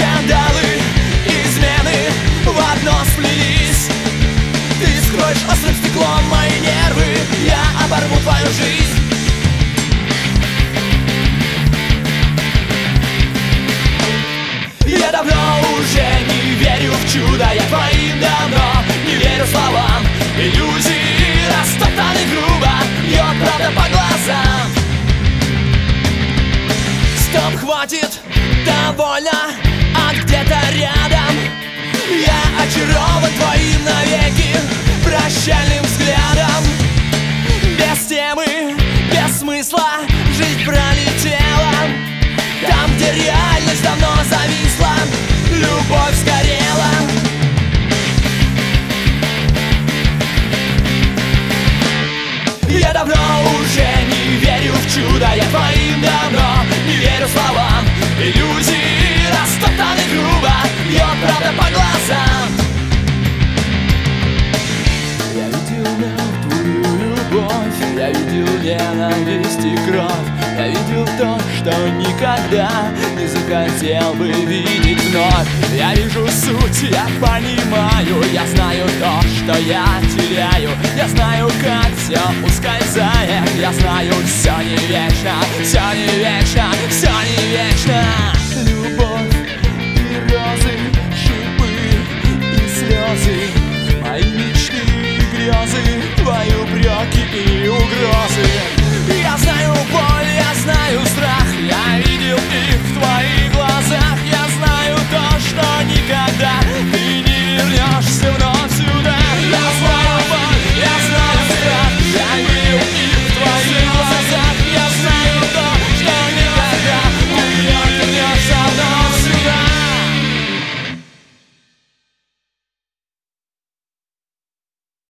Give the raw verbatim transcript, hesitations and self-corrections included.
Скандалы, измены в одно сплелись. Ты скроешь острым стеклом мои нервы, я оборву твою жизнь. Я давно уже не верю в чудо, я твоим давно не верю словам. Иллюзии растоптаны грубо, бьет правда по глазам. Стоп, хватит, довольно, а где-то рядом я очарован твоим навеки прощальным взглядом. Без темы, без смысла жизнь пролетела. Там, где реальность давно зависла, любовь сгорела. Я давно уже не верю в чудо, я твоим давно не верю словам. Иллюзии растоптаны грубо, бьет правда по глазам. Я видел мертвую любовь, я видел ненависть и кровь. Я видел то, что никогда не захотел бы видеть вновь. Я вижу суть, я понимаю, я знаю то, что я теряю. Я знаю, как все ускользает, я знаю, все не вечно, все не вечно.